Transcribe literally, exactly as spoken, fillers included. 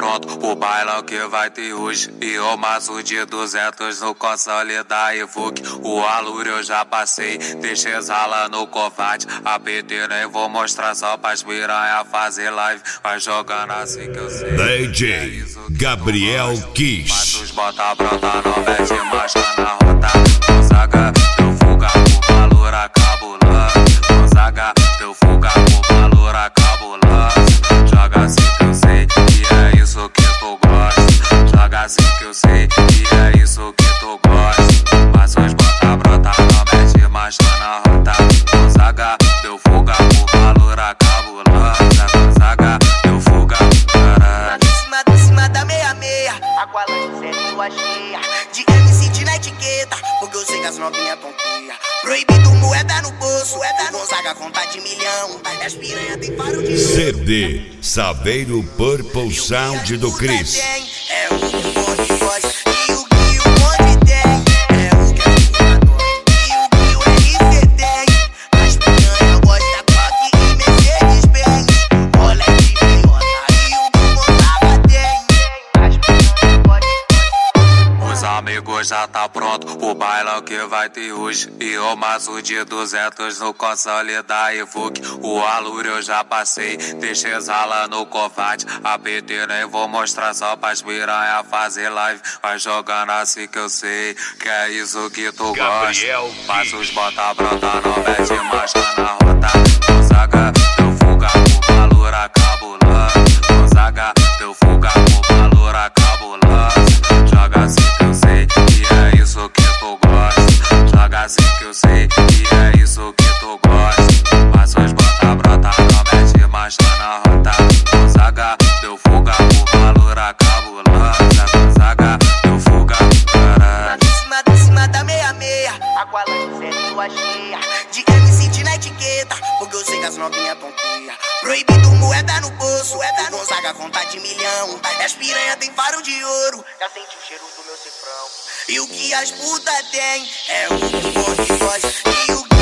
pronto o bailão que vai ter hoje. E o maço de duzentos no console da Evoque. O aluro eu já passei, deixei exala no covarde. A P T nem vou mostrar só pras piranha fazer live. Vai jogando assim que eu sei. D J Gabriel Kiss. Matos bota brota, não mete marcha na rota. Gonzaga, deu fuga com valor cabuloso. Gonzaga, deu fuga com valor cabuloso. Joga assim que eu sei, que é isso que tu gosta. Joga assim que eu sei, que é isso que tu gosta. Maços bota brota, não mete marcha na rota. Gonzaga, deu fuga com valor cabuloso. Gonzaga, deu fuga, caralho. Em cima, em cima da meia-meia, Aqualante série lua cheia. De M C de na etiqueta, porque eu sei que as novinhas tão feia. Proibido moeda no bolso, moeda Gonzaga conta de milhão. As piranha tem faro de C D Saveiro Purple Sound do Chris. É o que o bonde gosta e o que o bonde tem. É o que a puta adora e o que o R C tem. As piranha gosta Coque e Mercedes-Benz. Olha de meiota e o que o Gonzaga tem. As piranha gostam. Os amigos já tá pronto o bailão que vai ter hoje. E o maço de duzentos no console da Evoque. O aluro eu já passei, deixei exala no covarde. A P T nem vou mostrar só pras piranha fazer live. Vai jogando assim que eu sei, que é isso que tu Gabriel gosta. Maços bota brota, não mete marcha na rota. Gonzaga, deu fuga com valor cabuloso. Gonzaga, deu fuga com valor cabuloso. Joga assim que eu sei, que é isso que tu gosta. Joga assim que eu sei, que é isso que tu gosta. Maços bota brota, não mete marcha na rota. Gonzaga, deu fuga com valor cabuloso. Gonzaga, deu fuga, caralho. Em cima, em cima da meia-meia, Aqualante série lua cheia. De M C de na etiqueta, porque eu sei que as novinhas tão feia. Proibido moeda no bolso, moeda Gonzaga conta de milhão. As piranha tem faro de ouro, já sente o cheiro do meu cifrão. E o que as puta tem, é o que o bonde gosta e o que